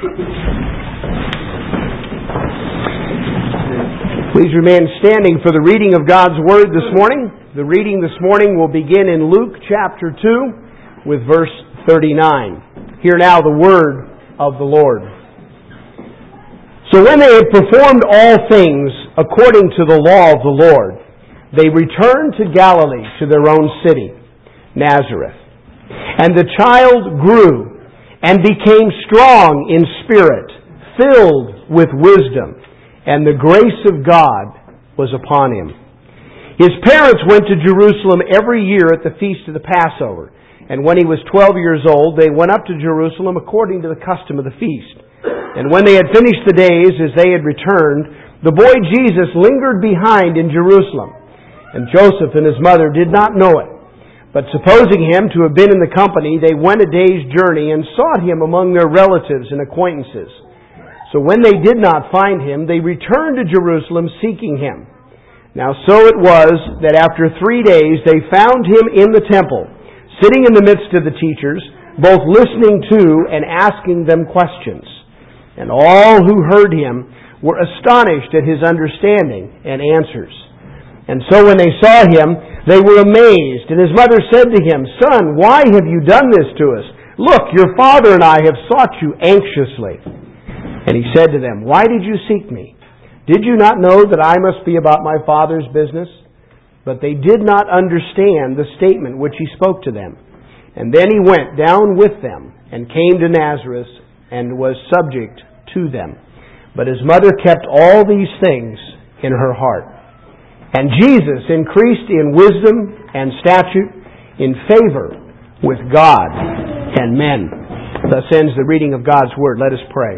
Please remain standing for the reading of God's Word this morning. The reading this morning will begin in Luke chapter 2 with verse 39. Hear now the Word of the Lord. So when they had performed all things according to the law of the Lord, they returned to Galilee, to their own city, Nazareth. And the child grew and became strong in spirit, filled with wisdom, and the grace of God was upon him. His parents went to Jerusalem every year at the feast of the Passover. And when he was 12 years old, they went up to Jerusalem according to the custom of the feast. And when they had finished the days, as they had returned, the boy Jesus lingered behind in Jerusalem. And Joseph and his mother did not know it. But supposing him to have been in the company, they went a day's journey and sought him among their relatives and acquaintances. So when they did not find him, they returned to Jerusalem seeking him. Now so it was that after 3 days they found him in the temple, sitting in the midst of the teachers, both listening to and asking them questions. And all who heard him were astonished at his understanding and answers. And so when they saw him, they were amazed. And his mother said to him, "Son, why have you done this to us? Look, your father and I have sought you anxiously." And he said to them, "Why did you seek me? Did you not know that I must be about my Father's business?" But they did not understand the statement which he spoke to them. And then he went down with them and came to Nazareth and was subject to them. But his mother kept all these things in her heart. And Jesus increased in wisdom and stature, in favor with God and men. Thus ends the reading of God's Word. Let us pray.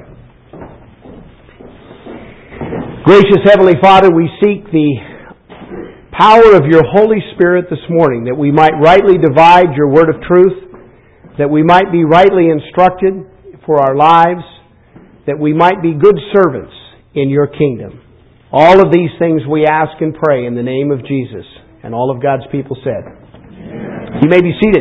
Gracious Heavenly Father, we seek the power of your Holy Spirit this morning, that we might rightly divide your word of truth, that we might be rightly instructed for our lives, that we might be good servants in your kingdom. All of these things we ask and pray in the name of Jesus. And all of God's people said. Amen. You may be seated.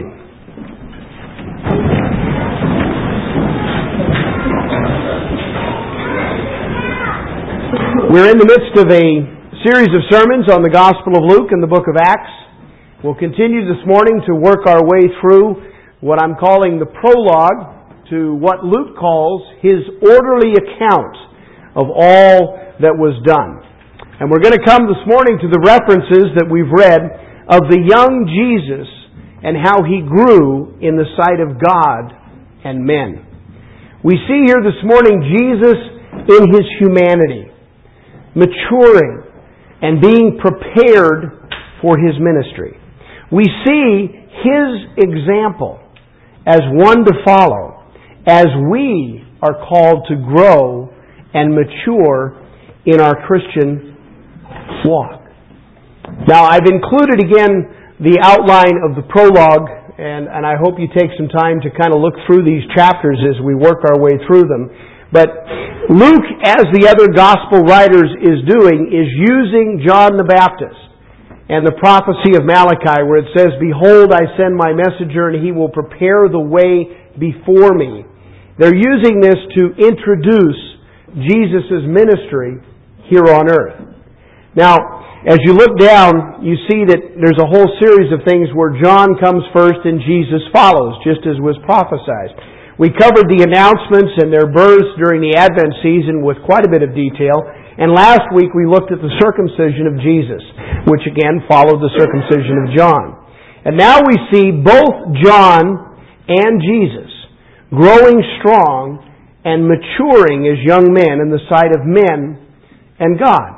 We're in the midst of a series of sermons on the Gospel of Luke and the book of Acts. We'll continue this morning to work our way through what I'm calling the prologue to what Luke calls his orderly account of all that was done. And we're going to come this morning to the references that we've read of the young Jesus and how he grew in the sight of God and men. We see here this morning Jesus in his humanity, maturing and being prepared for his ministry. We see his example as one to follow as we are called to grow and mature in our Christian walk. Now, I've included again the outline of the prologue, and I hope you take some time to kind of look through these chapters as we work our way through them. But Luke, as the other gospel writers is doing, is using John the Baptist and the prophecy of Malachi, where it says, "Behold, I send my messenger, and he will prepare the way before me." They're using this to introduce Jesus' ministry here on earth. Now, as you look down, you see that there's a whole series of things where John comes first and Jesus follows, just as was prophesied. We covered the announcements and their births during the Advent season with quite a bit of detail. And last week we looked at the circumcision of Jesus, which again followed the circumcision of John. And now we see both John and Jesus growing strong and maturing as young men in the sight of men and God.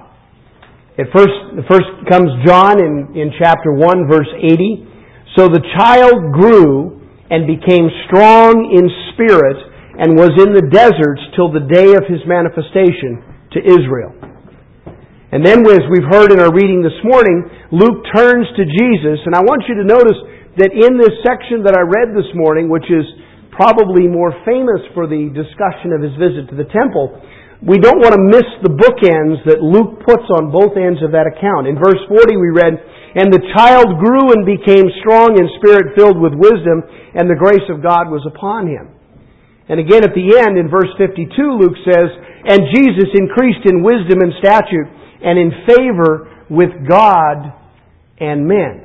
First comes John in chapter 1, verse 80. "So the child grew and became strong in spirit and was in the deserts till the day of his manifestation to Israel." And then, as we've heard in our reading this morning, Luke turns to Jesus. And I want you to notice that in this section that I read this morning, which is probably more famous for the discussion of his visit to the temple, we don't want to miss the bookends that Luke puts on both ends of that account. In verse 40 we read, "And the child grew and became strong in spirit, filled with wisdom, and the grace of God was upon him." And again at the end in verse 52, Luke says, "And Jesus increased in wisdom and stature and in favor with God and men."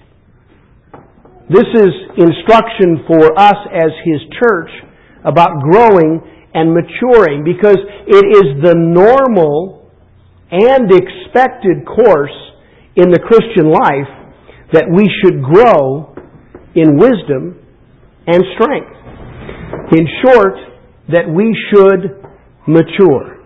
This is instruction for us as His church about growing and maturing, because it is the normal and expected course in the Christian life that we should grow in wisdom and strength. In short, that we should mature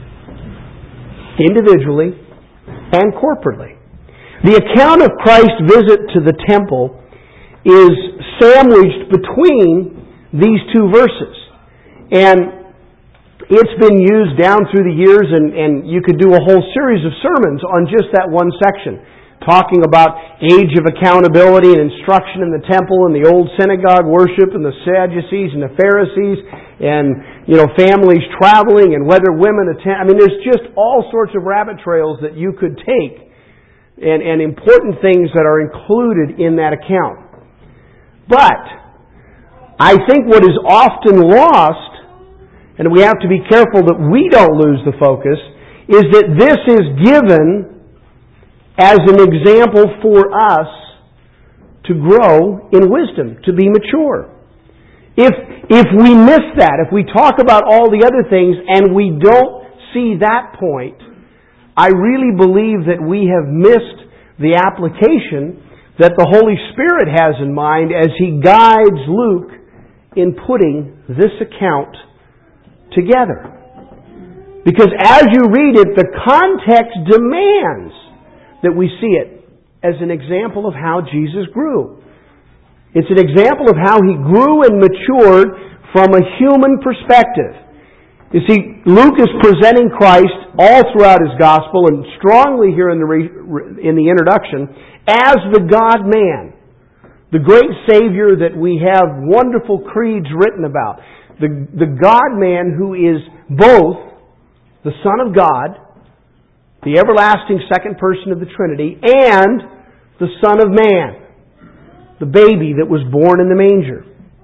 individually and corporately. The account of Christ's visit to the temple is sandwiched between these two verses. And it's been used down through the years, and you could do a whole series of sermons on just that one section, talking about age of accountability and instruction in the temple and the old synagogue worship and the Sadducees and the Pharisees and, families traveling and whether women attend. I mean, there's just all sorts of rabbit trails that you could take and important things that are included in that account. But I think what is often lost, and we have to be careful that we don't lose the focus, is that this is given as an example for us to grow in wisdom, to be mature. If we miss that, if we talk about all the other things and we don't see that point, I really believe that we have missed the application that the Holy Spirit has in mind as He guides Luke in putting this account together. Because as you read it, the context demands that we see it as an example of how Jesus grew. It's an example of how He grew and matured from a human perspective. You see, Luke is presenting Christ all throughout his gospel, and strongly here in the introduction, as the God-man, the great Savior that we have wonderful creeds written about. The God-man who is both the Son of God, the everlasting second person of the Trinity, and the Son of Man, the baby that was born in the manger.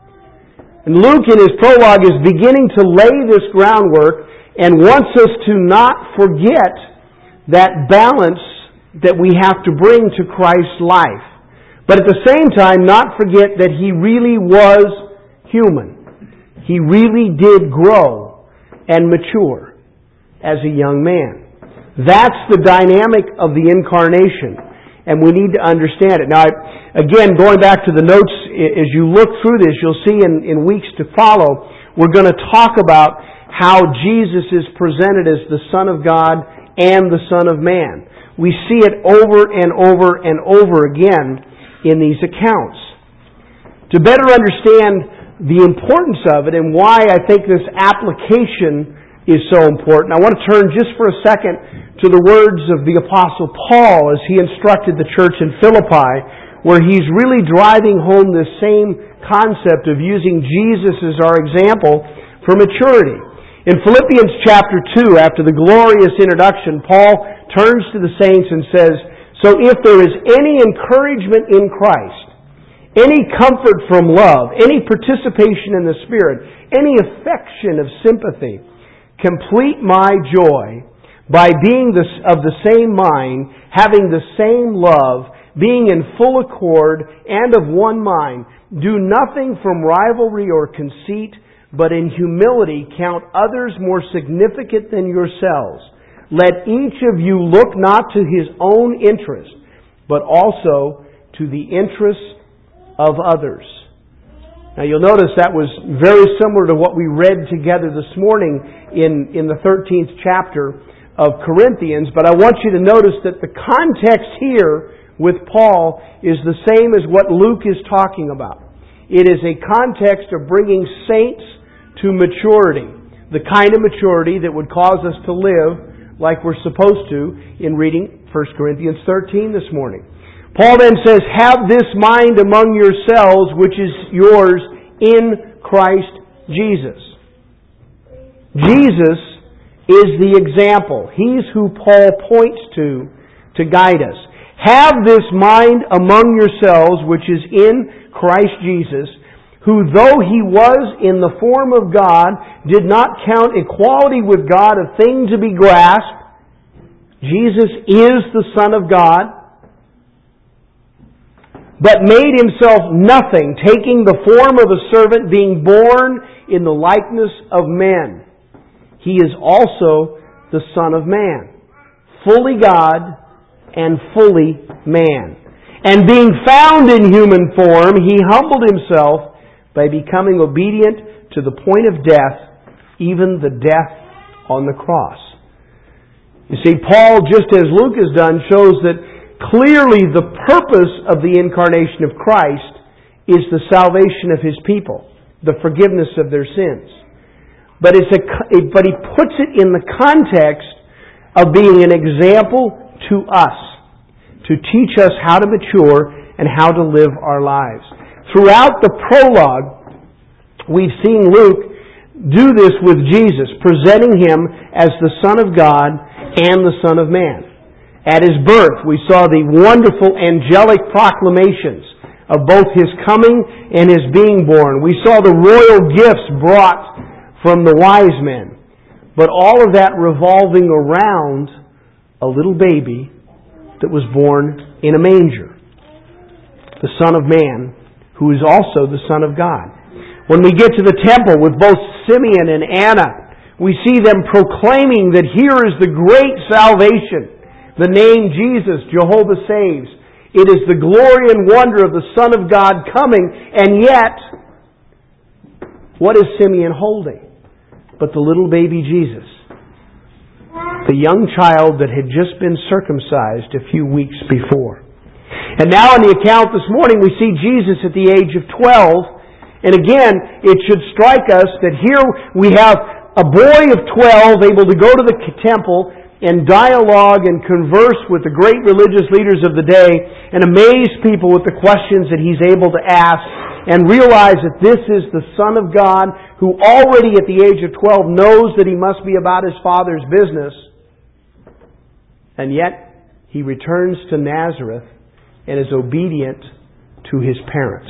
And Luke in his prologue is beginning to lay this groundwork and wants us to not forget that balance that we have to bring to Christ's life. But at the same time, not forget that He really was human. He really did grow and mature as a young man. That's the dynamic of the incarnation, and we need to understand it. Now, again, going back to the notes, as you look through this, you'll see in weeks to follow, we're going to talk about how Jesus is presented as the Son of God and the Son of Man. We see it over and over and over again in these accounts. To better understand the importance of it and why I think this application is so important, I want to turn just for a second to the words of the Apostle Paul as he instructed the church in Philippi, where he's really driving home this same concept of using Jesus as our example for maturity. In Philippians chapter 2, after the glorious introduction, Paul turns to the saints and says, "So if there is any encouragement in Christ, any comfort from love, any participation in the Spirit, any affection of sympathy, complete my joy by being of the same mind, having the same love, being in full accord and of one mind. Do nothing from rivalry or conceit, but in humility count others more significant than yourselves. Let each of you look not to his own interest, but also to the interests of others." Now you'll notice that was very similar to what we read together this morning in the 13th chapter of Corinthians, but I want you to notice that the context here with Paul is the same as what Luke is talking about. It is a context of bringing saints to maturity, the kind of maturity that would cause us to live like we're supposed to in reading 1 Corinthians 13 this morning. Paul then says, "Have this mind among yourselves, which is yours in Christ Jesus." Jesus is the example. He's who Paul points to guide us. "Have this mind among yourselves, which is in Christ Jesus, who, though He was in the form of God, did not count equality with God a thing to be grasped. Jesus is the Son of God, but made Himself nothing, taking the form of a servant, being born in the likeness of men. He is also the Son of Man, fully God and fully man. And being found in human form, He humbled Himself by becoming obedient to the point of death, even the death on the cross. You see, Paul, just as Luke has done, shows that clearly the purpose of the incarnation of Christ is the salvation of His people, the forgiveness of their sins. But he puts it in the context of being an example to us, to teach us how to mature and how to live our lives. Throughout the prologue, we've seen Luke do this with Jesus, presenting Him as the Son of God and the Son of Man. At His birth, we saw the wonderful angelic proclamations of both His coming and His being born. We saw the royal gifts brought from the wise men. But all of that revolving around a little baby that was born in a manger. The Son of Man, who is also the Son of God. When we get to the temple with both Simeon and Anna, we see them proclaiming that here is the great salvation. The name Jesus, Jehovah saves. It is the glory and wonder of the Son of God coming, and yet, what is Simeon holding? But the little baby Jesus. The young child that had just been circumcised a few weeks before. And now in the account this morning we see Jesus at the age of 12. And again, it should strike us that here we have a boy of 12 able to go to the temple and dialogue and converse with the great religious leaders of the day and amaze people with the questions that he's able to ask and realize that this is the Son of God who already at the age of 12 knows that He must be about His Father's business. And yet, He returns to Nazareth and is obedient to His parents.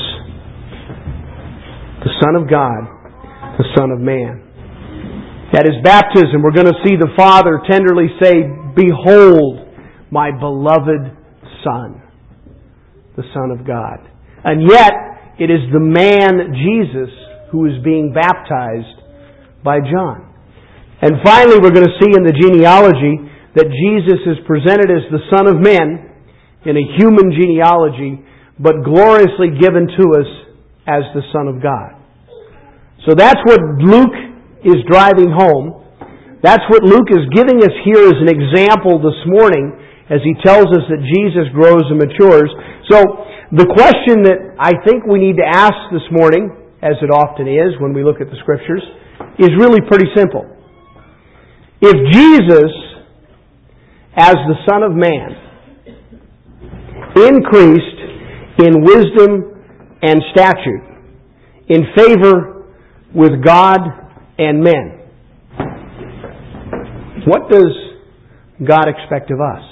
The Son of God, the Son of Man. At His baptism, we're going to see the Father tenderly say, "Behold, my beloved Son, the Son of God." And yet, it is the man, Jesus, who is being baptized by John. And finally, we're going to see in the genealogy that Jesus is presented as the Son of Man in a human genealogy, but gloriously given to us as the Son of God. So that's what Luke is driving home. That's what Luke is giving us here as an example this morning as he tells us that Jesus grows and matures. So the question that I think we need to ask this morning, as it often is when we look at the Scriptures, is really pretty simple. If Jesus, as the Son of Man, increased in wisdom and stature, in favor with God and men, what does God expect of us?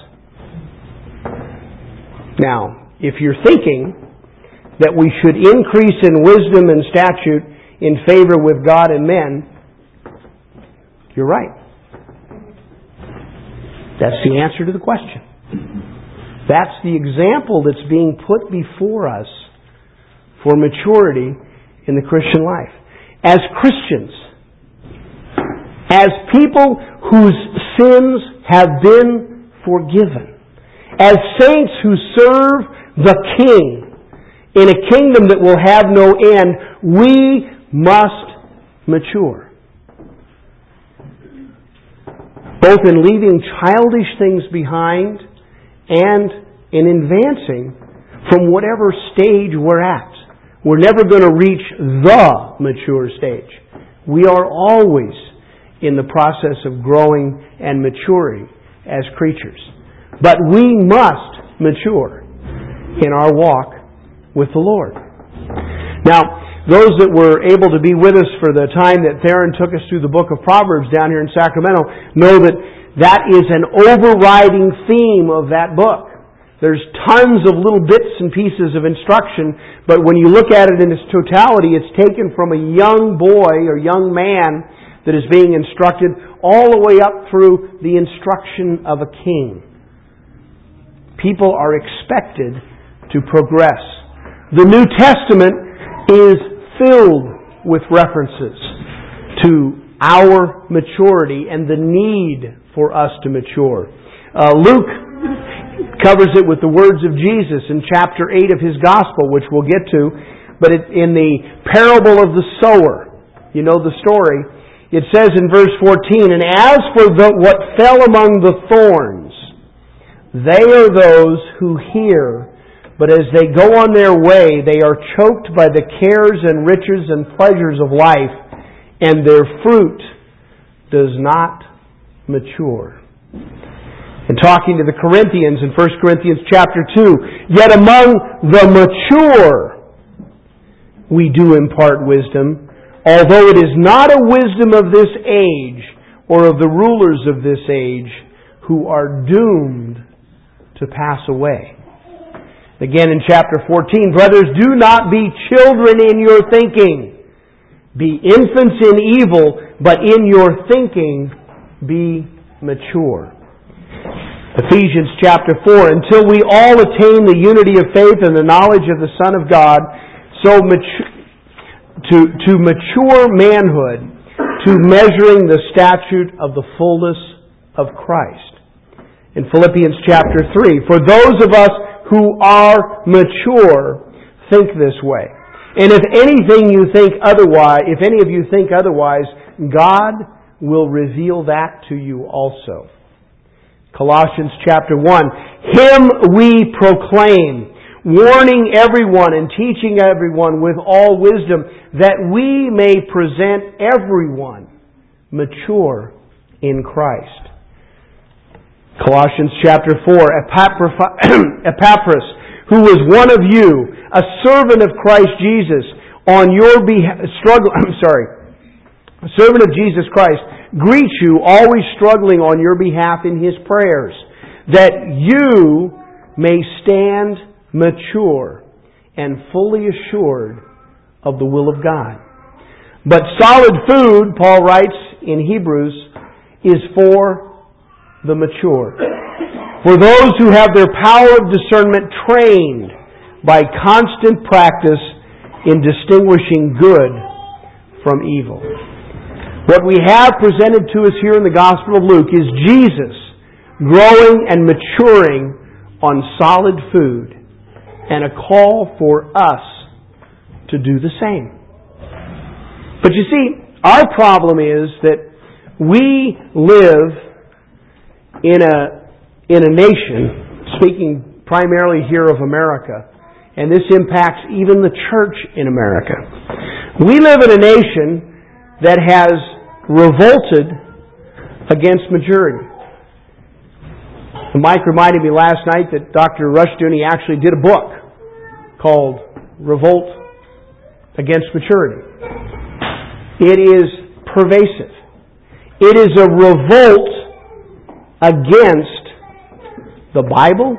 Now, if you're thinking that we should increase in wisdom and stature in favor with God and men, you're right. That's the answer to the question. That's the example that's being put before us for maturity in the Christian life. As Christians, as people whose sins have been forgiven, as saints who serve the King in a kingdom that will have no end, we must mature. Both in leaving childish things behind and in advancing from whatever stage we're at. We're never going to reach the mature stage. We are always in the process of growing and maturing as creatures. But we must mature in our walk with the Lord. Now, those that were able to be with us for the time that Theron took us through the book of Proverbs down here in Sacramento know that that is an overriding theme of that book. There's tons of little bits and pieces of instruction, but when you look at it in its totality, it's taken from a young boy or young man that is being instructed all the way up through the instruction of a king. People are expected to progress. The New Testament is filled with references to our maturity and the need for us to mature. Luke covers it with the words of Jesus in chapter 8 of his Gospel, which we'll get to. But in the parable of the sower, you know the story, it says in verse 14, "And as for what fell among the thorns, they are those who hear, but as they go on their way, they are choked by the cares and riches and pleasures of life, and their fruit does not mature." And talking to the Corinthians in 1 Corinthians chapter 2, "Yet among the mature we do impart wisdom, although it is not a wisdom of this age or of the rulers of this age who are doomed to pass away." Again in chapter 14, "Brothers, do not be children in your thinking. Be infants in evil, but in your thinking be mature." Ephesians chapter 4, "Until we all attain the unity of faith and the knowledge of the Son of God, so to mature manhood, to measuring the statute of the fullness of Christ." In Philippians chapter 3, "For those of us who are mature think this way. And if any of you think otherwise, God will reveal that to you also." Colossians chapter 1, "Him we proclaim, warning everyone and teaching everyone with all wisdom, that we may present everyone mature in Christ." Colossians chapter 4, "Epaphras, who was one of you, a servant of Christ Jesus, on your behalf, a servant of Jesus Christ, greets you, always struggling on your behalf in his prayers, that you may stand mature and fully assured of the will of God. But solid food," Paul writes in Hebrews, "is for the mature, for those who have their power of discernment trained by constant practice in distinguishing good from evil." What we have presented to us here in the Gospel of Luke is Jesus growing and maturing on solid food, and a call for us to do the same. But you see, our problem is that we live in a nation, speaking primarily here of America, and this impacts even the church in America. We live in a nation that has revolted against maturity. Mike reminded me last night that Dr. Rushdoony actually did a book called Revolt Against Maturity. It is pervasive. It is a revolt against the Bible,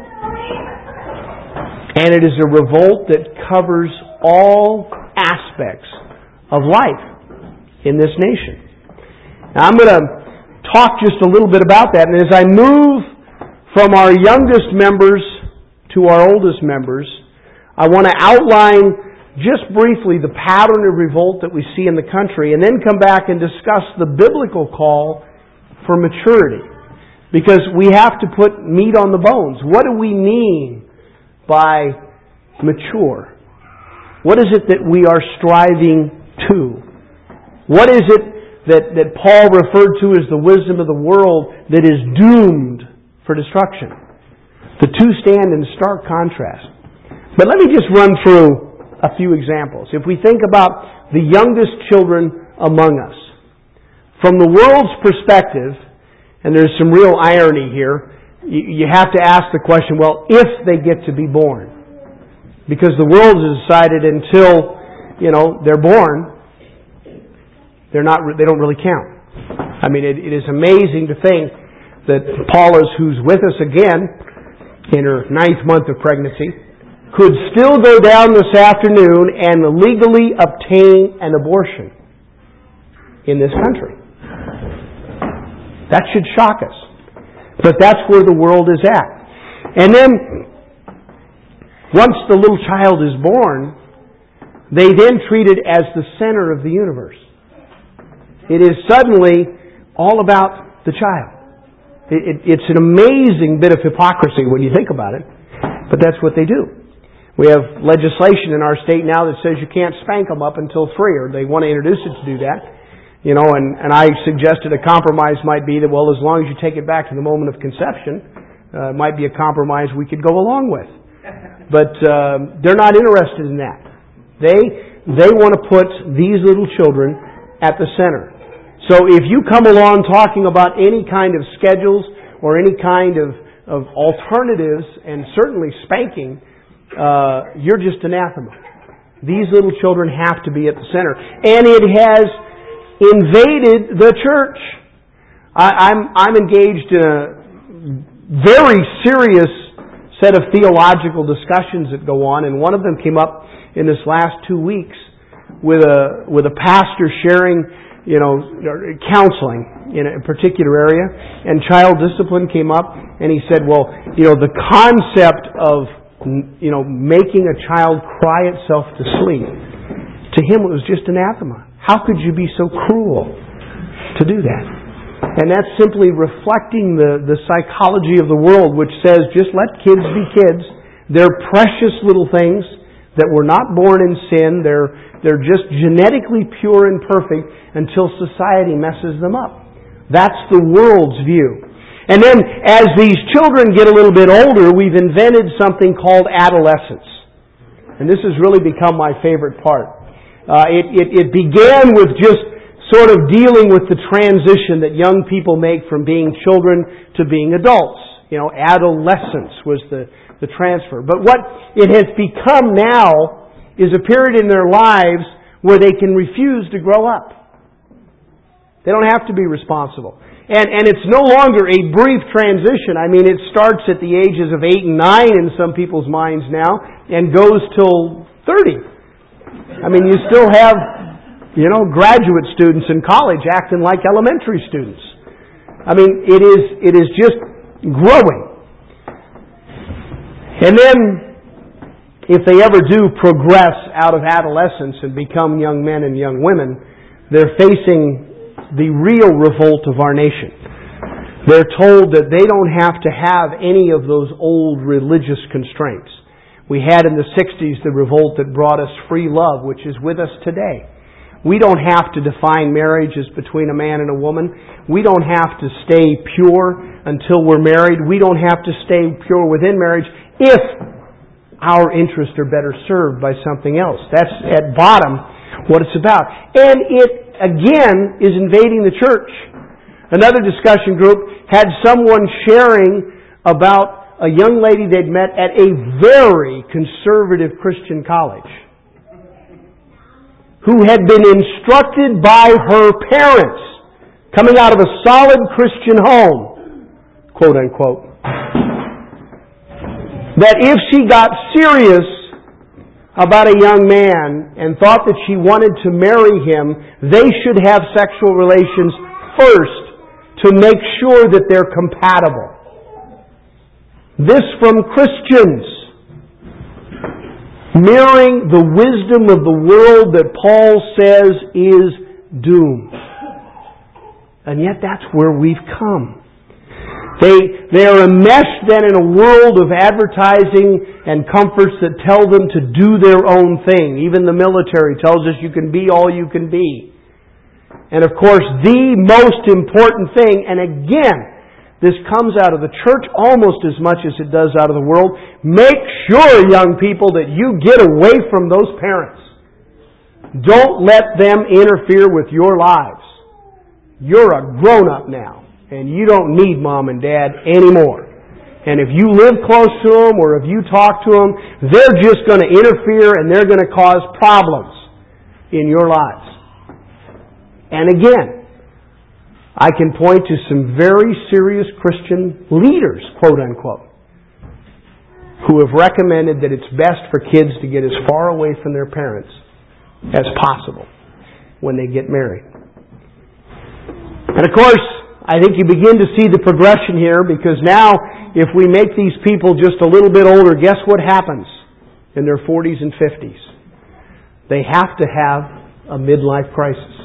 and it is a revolt that covers all aspects of life in this nation. Now, I'm going to talk just a little bit about that, and as I move from our youngest members to our oldest members, I want to outline just briefly the pattern of revolt that we see in the country, and then come back and discuss the biblical call for maturity. Because we have to put meat on the bones. What do we mean by mature? What is it that we are striving to? What is it that Paul referred to as the wisdom of the world that is doomed for destruction? The two stand in stark contrast. But let me just run through a few examples. If we think about the youngest children among us, from the world's perspective, and there's some real irony here, you have to ask the question, well, if they get to be born. Because the world has decided until, they're born, they don't really count. I mean, it is amazing to think that Paulus, who's with us again, in her 9th month of pregnancy could still go down this afternoon and legally obtain an abortion in this country. That should shock us. But that's where the world is at. And then, once the little child is born, they then treat it as the center of the universe. It is suddenly all about the child. It's an amazing bit of hypocrisy when you think about it, but that's what they do. We have legislation in our state now that says you can't spank them up until 3, or they want to introduce it to do that. And I suggested a compromise might be that, well, as long as you take it back to the moment of conception, it might be a compromise we could go along with. But they're not interested in that. They want to put these little children at the center. So if you come along talking about any kind of schedules or any kind of alternatives, and certainly spanking, you're just anathema. These little children have to be at the center. And it has invaded the church. I'm engaged in a very serious set of theological discussions that go on, and one of them came up in this last 2 weeks with a pastor sharing, counseling in a particular area, and child discipline came up, and he said, well, the concept of making a child cry itself to sleep, to him it was just anathema. How could you be so cruel to do that? And that's simply reflecting the psychology of the world, which says just let kids be kids. They're precious little things that were not born in sin. They're just genetically pure and perfect until society messes them up. That's the world's view. And then as these children get a little bit older, we've invented something called adolescence. And this has really become my favorite part. It began with just sort of dealing with the transition that young people make from being children to being adults. Adolescence was the transfer. But what it has become now is a period in their lives where they can refuse to grow up. They don't have to be responsible. And it's no longer a brief transition. I mean, it starts at the ages of 8 and 9 in some people's minds now and goes till 30. I mean, you still have, graduate students in college acting like elementary students. I mean, it is just growing. And then, if they ever do progress out of adolescence and become young men and young women, they're facing the real revolt of our nation. They're told that they don't have to have any of those old religious constraints. We had in the 60s the revolt that brought us free love, which is with us today. We don't have to define marriage as between a man and a woman. We don't have to stay pure until we're married. We don't have to stay pure within marriage if our interests are better served by something else. That's at bottom what it's about. And it, again, is invading the church. Another discussion group had someone sharing about a young lady they'd met at a very conservative Christian college who had been instructed by her parents, coming out of a solid Christian home, quote unquote, that if she got serious about a young man and thought that she wanted to marry him, they should have sexual relations first to make sure that they're compatible. This from Christians, mirroring the wisdom of the world that Paul says is doomed. And yet that's where we've come. They are enmeshed then in a world of advertising and comforts that tell them to do their own thing. Even the military tells us you can be all you can be. And of course, the most important thing, and again, this comes out of the church almost as much as it does out of the world. Make sure, young people, that you get away from those parents. Don't let them interfere with your lives. You're a grown-up now, and you don't need mom and dad anymore. And if you live close to them or if you talk to them, they're just going to interfere and they're going to cause problems in your lives. And again, I can point to some very serious Christian leaders, quote unquote, who have recommended that it's best for kids to get as far away from their parents as possible when they get married. And of course, I think you begin to see the progression here, because now if we make these people just a little bit older, guess what happens in their 40s and 50s? They have to have a midlife crisis.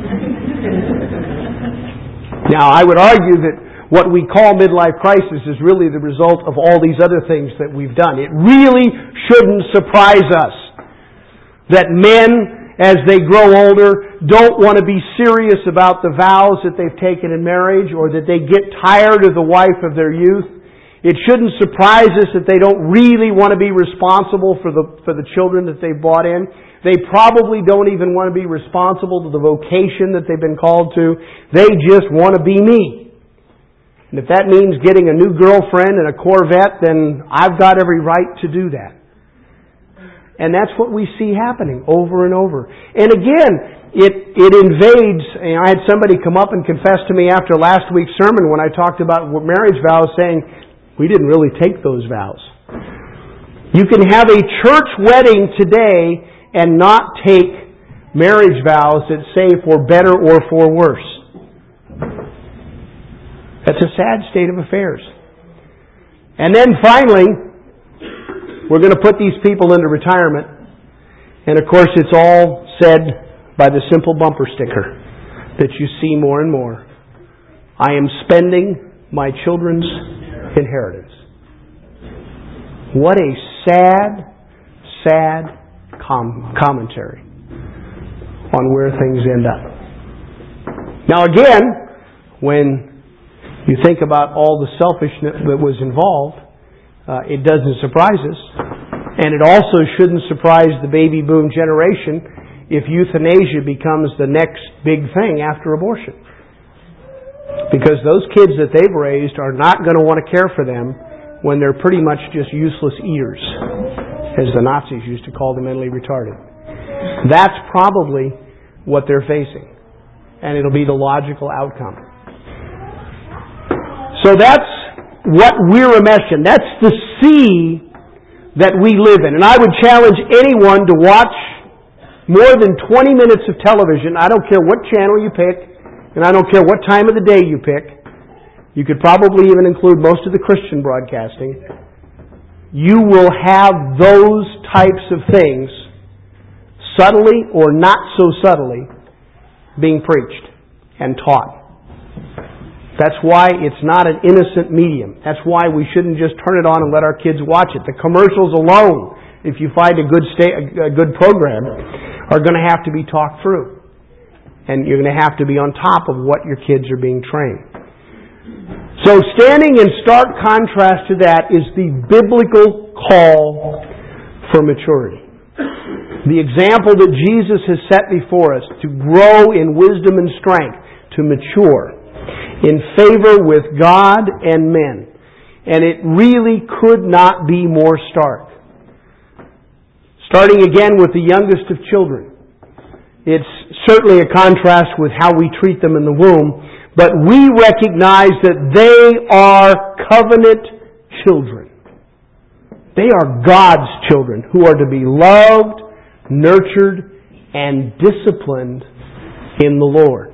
Now, I would argue that what we call midlife crisis is really the result of all these other things that we've done. It really shouldn't surprise us that men, as they grow older, don't want to be serious about the vows that they've taken in marriage, or that they get tired of the wife of their youth. It shouldn't surprise us that they don't really want to be responsible for the children that they've brought in. They probably don't even want to be responsible to the vocation that they've been called to. They just want to be me. And if that means getting a new girlfriend and a Corvette, then I've got every right to do that. And that's what we see happening over and over. And again, it invades. I had somebody come up and confess to me after last week's sermon when I talked about marriage vows, saying, we didn't really take those vows. You can have a church wedding today and not take marriage vows that say for better or for worse. That's a sad state of affairs. And then finally, we're going to put these people into retirement. And of course, it's all said by the simple bumper sticker that you see more and more. I am spending my children's inheritance. What a sad commentary on where things end up. Now again, when you think about all the selfishness that was involved, it doesn't surprise us. And it also shouldn't surprise the baby boom generation if euthanasia becomes the next big thing after abortion. Because those kids that they've raised are not going to want to care for them when they're pretty much just useless eaters, as the Nazis used to call the mentally retarded. That's probably what they're facing. And it'll be the logical outcome. So that's what we're enmeshed in. That's the sea that we live in. And I would challenge anyone to watch more than 20 minutes of television. I don't care what channel you pick, and I don't care what time of the day you pick. You could probably even include most of the Christian broadcasting. You will have those types of things, subtly or not so subtly, being preached and taught. That's why it's not an innocent medium. That's why we shouldn't just turn it on and let our kids watch it. The commercials alone, if you find a good program, are going to have to be talked through. And you're going to have to be on top of what your kids are being trained. So standing in stark contrast to that is the biblical call for maturity. The example that Jesus has set before us to grow in wisdom and strength, to mature in favor with God and men. And it really could not be more stark. Starting again with the youngest of children. It's certainly a contrast with how we treat them in the womb, but we recognize that they are covenant children. They are God's children who are to be loved, nurtured, and disciplined in the Lord.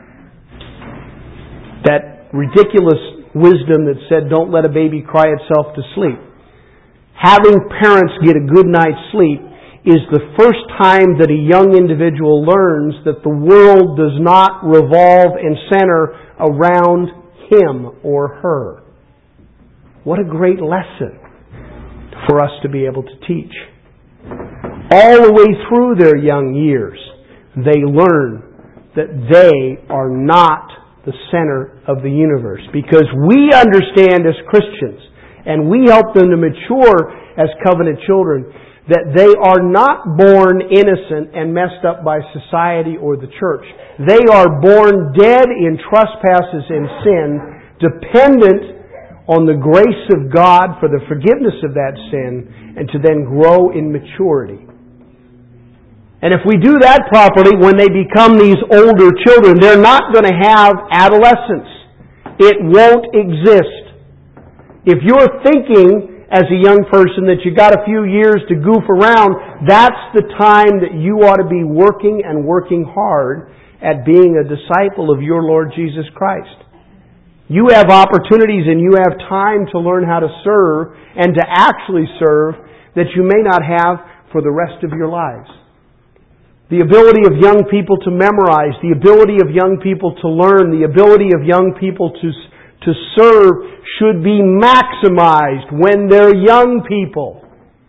That ridiculous wisdom that said, don't let a baby cry itself to sleep. Having parents get a good night's sleep is the first time that a young individual learns that the world does not revolve and center around him or her. What a great lesson for us to be able to teach. All the way through their young years, they learn that they are not the center of the universe. Because we understand as Christians, and we help them to mature as covenant children, that they are not born innocent and messed up by society or the church. They are born dead in trespasses and sin, dependent on the grace of God for the forgiveness of that sin, and to then grow in maturity. And if we do that properly, when they become these older children, they're not going to have adolescence. It won't exist. If you're thinking as a young person that you got a few years to goof around, that's the time that you ought to be working and working hard at being a disciple of your Lord Jesus Christ. You have opportunities and you have time to learn how to serve and to actually serve that you may not have for the rest of your lives. The ability of young people to memorize, the ability of young people to learn, the ability of young people to serve should be maximized when they're young people.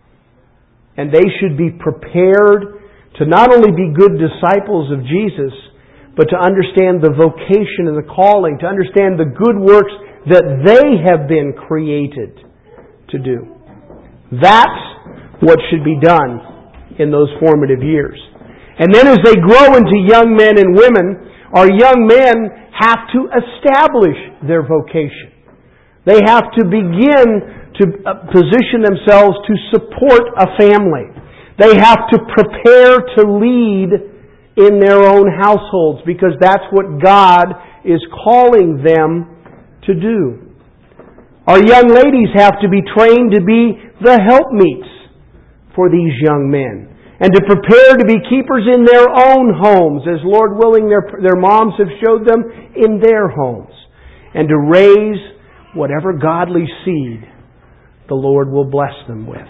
And they should be prepared to not only be good disciples of Jesus, but to understand the vocation and the calling, to understand the good works that they have been created to do. That's what should be done in those formative years. And then as they grow into young men and women, our young men have to establish their vocation. They have to begin to position themselves to support a family. They have to prepare to lead in their own households because that's what God is calling them to do. Our young ladies have to be trained to be the helpmeets for these young men, and to prepare to be keepers in their own homes, as Lord willing their moms have showed them in their homes, and to raise whatever godly seed the Lord will bless them with.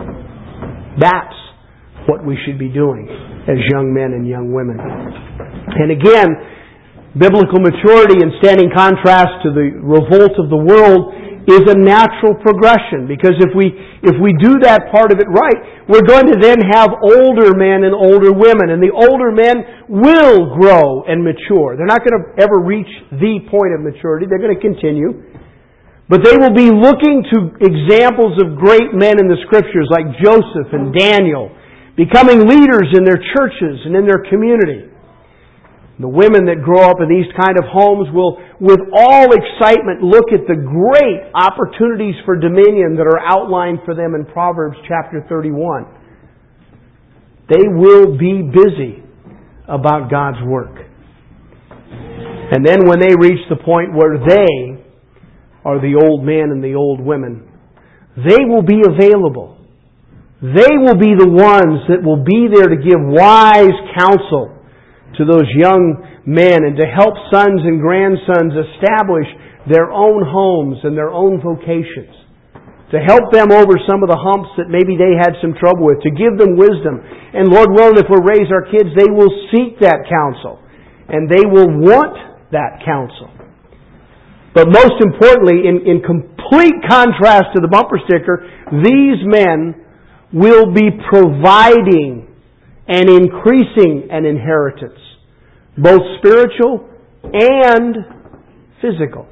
That's what we should be doing as young men and young women. And again, biblical maturity in standing contrast to the revolt of the world is a natural progression, because if we do that part of it right, we're going to then have older men and older women, and the older men will grow and mature. They're not going to ever reach the point of maturity. They're going to continue. But they will be looking to examples of great men in the Scriptures like Joseph and Daniel, becoming leaders in their churches and in their community. The women that grow up in these kind of homes will, with all excitement, look at the great opportunities for dominion that are outlined for them in Proverbs chapter 31. They will be busy about God's work. And then when they reach the point where they are the old men and the old women, they will be available. They will be the ones that will be there to give wise counsel to those young men and to help sons and grandsons establish their own homes and their own vocations. To help them over some of the humps that maybe they had some trouble with. To give them wisdom. And Lord willing, if we raise our kids, they will seek that counsel. And they will want that counsel. But most importantly, in complete contrast to the bumper sticker, these men will be providing and increasing an inheritance, both spiritual and physical.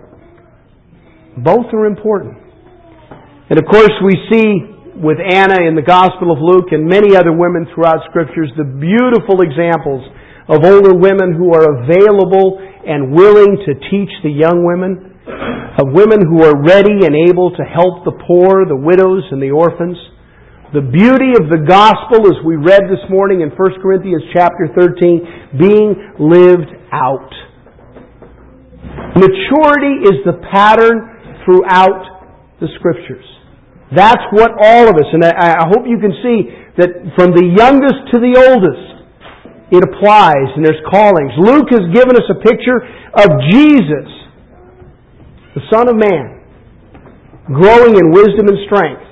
Both are important. And of course we see with Anna in the Gospel of Luke and many other women throughout Scriptures the beautiful examples of older women who are available and willing to teach the young women, of women who are ready and able to help the poor, the widows, and the orphans. The beauty of the gospel, as we read this morning in 1 Corinthians chapter 13, being lived out. Maturity is the pattern throughout the Scriptures. That's what all of us, and I hope you can see that from the youngest to the oldest, it applies and there's callings. Luke has given us a picture of Jesus, the Son of Man, growing in wisdom and strength.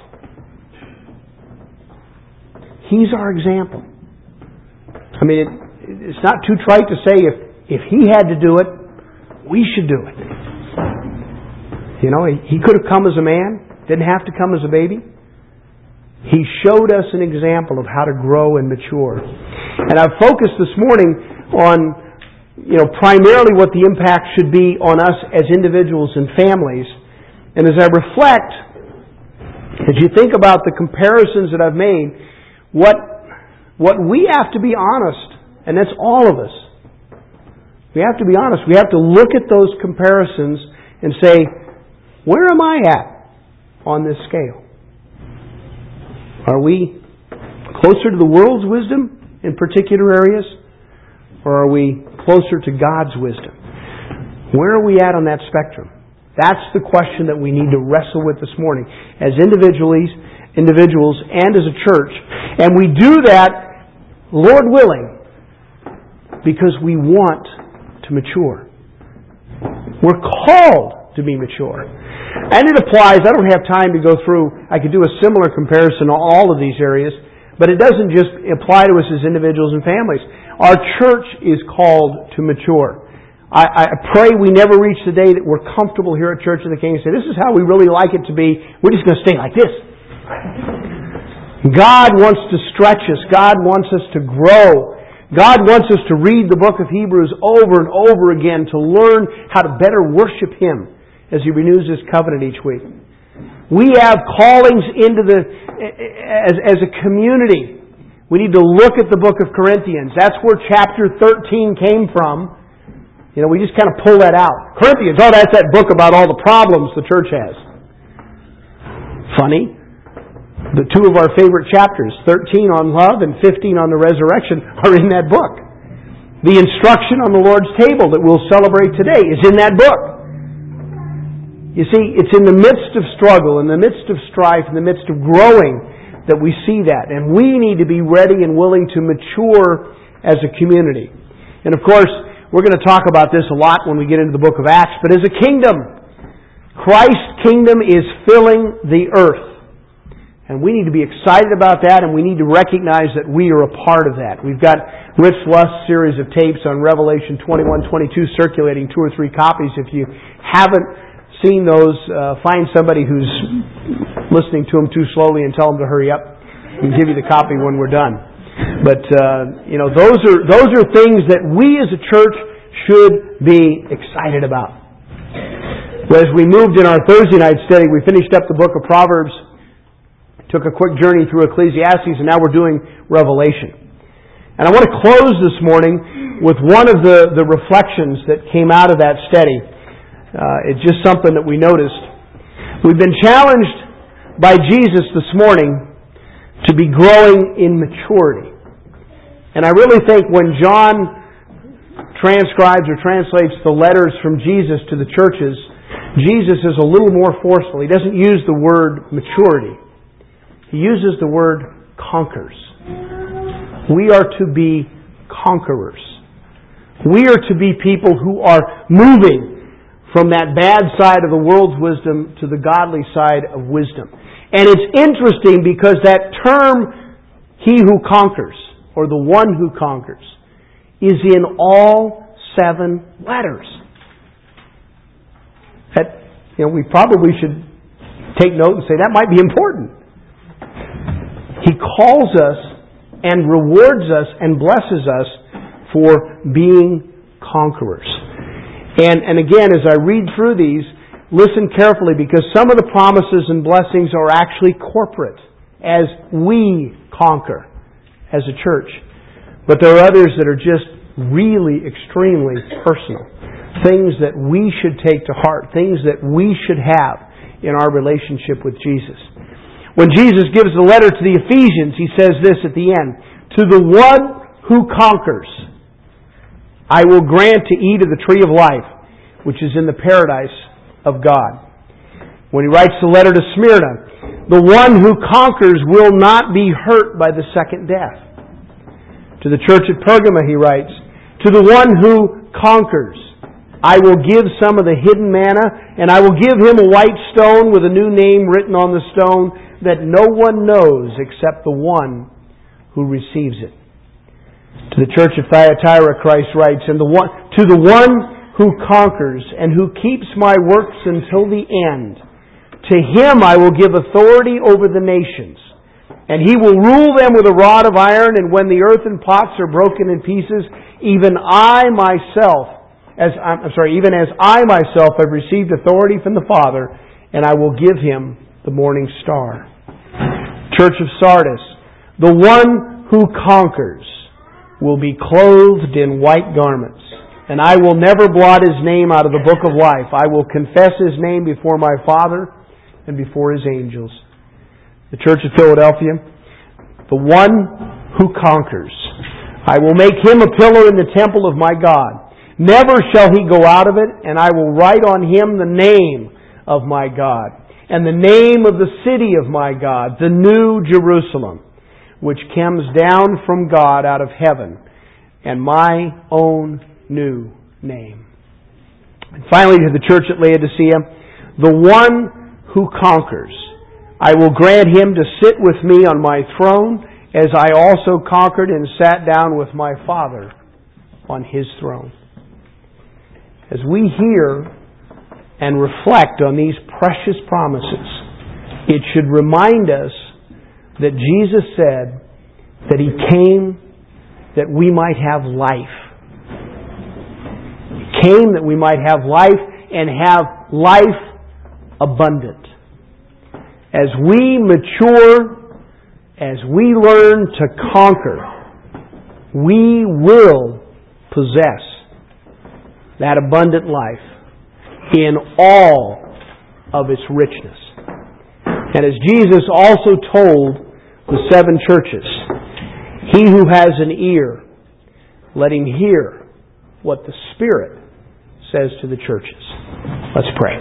He's our example. I mean, it's not too trite to say if He had to do it, we should do it. You know, He could have come as a man, didn't have to come as a baby. He showed us an example of how to grow and mature. And I've focused this morning on, primarily what the impact should be on us as individuals and families. And as I reflect, as you think about the comparisons that I've made, what we have to be honest, and that's all of us. We have to be honest. We have to look at those comparisons and say, where am I at on this scale? Are we closer to the world's wisdom in particular areas? Or are we closer to God's wisdom? Where are we at on that spectrum? That's the question that we need to wrestle with this morning as individuals and as a church. And we do that, Lord willing, because we want to mature. We're called to be mature. And it applies, I don't have time to go through, I could do a similar comparison on all of these areas, but it doesn't just apply to us as individuals and families. Our church is called to mature. I pray we never reach the day that we're comfortable here at Church of the King and say, this is how we really like it to be. We're just going to stay like this. God wants to stretch us. God wants us to grow. God wants us to read the book of Hebrews over and over again to learn how to better worship Him as He renews His covenant each week. We have callings into as a community. We need to look at the book of Corinthians. That's where chapter 13 came from. We just kind of pull that out. Corinthians, that's that book about all the problems the church has. Funny. The two of our favorite chapters, 13 on love and 15 on the resurrection, are in that book. The instruction on the Lord's table that we'll celebrate today is in that book. You see, it's in the midst of struggle, in the midst of strife, in the midst of growing that we see that. And we need to be ready and willing to mature as a community. And of course, we're going to talk about this a lot when we get into the book of Acts, but as a kingdom, Christ's kingdom is filling the earth. And we need to be excited about that, and we need to recognize that we are a part of that. We've got Rich Lust's series of tapes on Revelation 21-22 circulating, 2 or 3 copies. If you haven't seen those, find somebody who's listening to them too slowly and tell them to hurry up and give you the copy when we're done. But those are things that we as a church should be excited about. Well, as we moved in our Thursday night study, we finished up the book of Proverbs, took a quick journey through Ecclesiastes, and now we're doing Revelation. And I want to close this morning with one of the reflections that came out of that study. It's just something that we noticed. We've been challenged by Jesus this morning to be growing in maturity. And I really think when John transcribes or translates the letters from Jesus to the churches, Jesus is a little more forceful. He doesn't use the word maturity. He uses the word conquers. We are to be conquerors. We are to be people who are moving from that bad side of the world's wisdom to the godly side of wisdom. And it's interesting because that term, he who conquers, or the one who conquers, is in all 7 letters. That, we probably should take note and say that might be important. He calls us and rewards us and blesses us for being conquerors. And again, as I read through these, listen carefully because some of the promises and blessings are actually corporate as we conquer as a church. But there are others that are just really extremely personal. Things that we should take to heart. Things that we should have in our relationship with Jesus. When Jesus gives the letter to the Ephesians, He says this at the end, "To the one who conquers, I will grant to eat of the tree of life, which is in the paradise of God." When He writes the letter to Smyrna, "The one who conquers will not be hurt by the second death." To the church at Pergama, He writes, "To the one who conquers, I will give some of the hidden manna, and I will give him a white stone with a new name written on the stone that no one knows except the one who receives it." To the church of Thyatira, Christ writes, "To the one who conquers and who keeps my works until the end, to him I will give authority over the nations, and he will rule them with a rod of iron, and when the earthen pots are broken in pieces, even as I myself have received authority from the Father, and I will give him the morning star." Church of Sardis, "The one who conquers will be clothed in white garments, and I will never blot his name out of the book of life. I will confess his name before my Father and before his angels." The Church of Philadelphia, "The one who conquers, I will make him a pillar in the temple of my God, Never shall he go out of it, and I will write on him the name of my God, and the name of the city of my God, the new Jerusalem, which comes down from God out of heaven, and my own new name. And finally, to the church at Laodicea, the one who conquers, I will grant him to sit with me on my throne, as I also conquered and sat down with my Father on his throne. As we hear and reflect on these precious promises, it should remind us that Jesus said that He came that we might have life. He came that we might have life and have life abundant. As we mature, as we learn to conquer, we will possess that abundant life in all of its richness. And as Jesus also told the 7 churches, he who has an ear, let him hear what the Spirit says to the churches. Let's pray.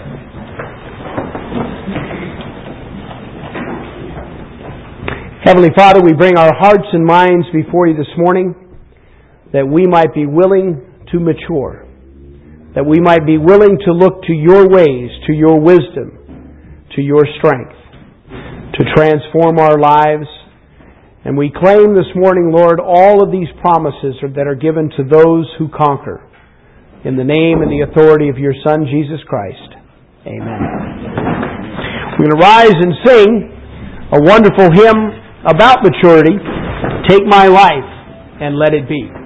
Heavenly Father, we bring our hearts and minds before you this morning that we might be willing to mature, that we might be willing to look to your ways, to your wisdom, to your strength, to transform our lives. And we claim this morning, Lord, all of these promises that are given to those who conquer. In the name and the authority of your Son, Jesus Christ. Amen. We're going to rise and sing a wonderful hymn about maturity, Take My Life and Let It Be.